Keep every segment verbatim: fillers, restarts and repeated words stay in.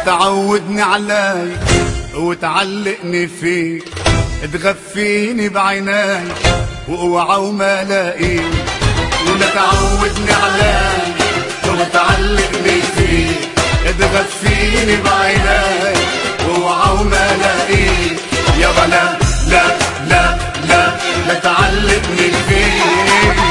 تعودني عليك وتعلقني فيك، تغفيني بعيناي واوعى وما لاقيك. ولا تعودني عليك وتعلقني فيك، تغفيني بعيناي واوعى وما لاقيك. يا بلا لا لا لا لا تعلقني فيك.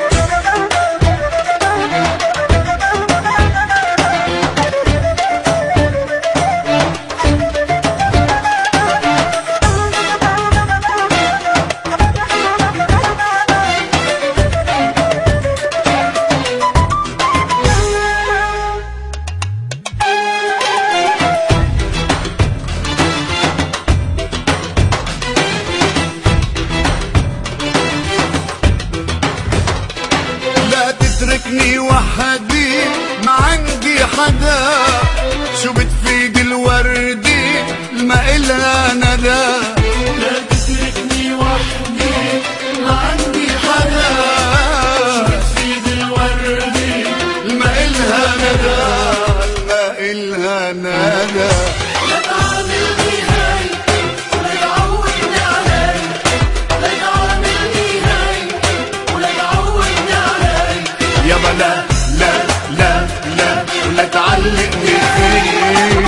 تتركني وحدي ما عندي حدا، شو بتفيد الوردي ما إلها ندى. لا تتركني وحدي ما عندي حدا، شو بتفيد الوردي ما إلها ندى، ما إلها ندى. يا بلا لا لا لا ولا تعلقني فيك.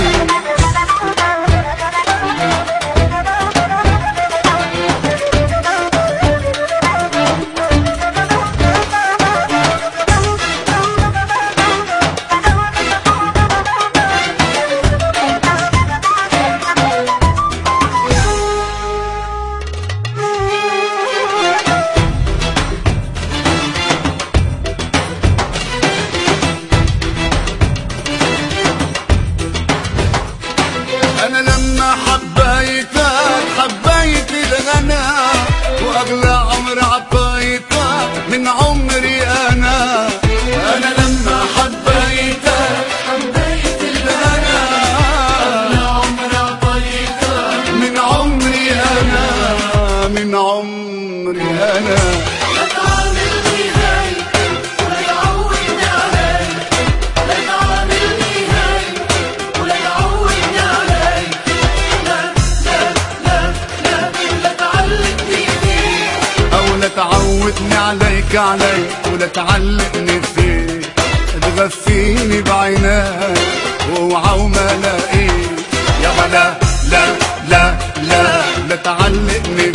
أنا لما حبيتك حبيت الغنى، وأغلى عمر عطيتك من عمري أنا. أنا لما حبيتك حبيت الغنى، أغلى عمر عطيتك من عمري أنا، من عمري أنا. تعودني عليك عليك ولا تعلقني فيك، تغفيني بعيناي واوعى وما لاقيك. يا بلا لا لا لا لا تعلقني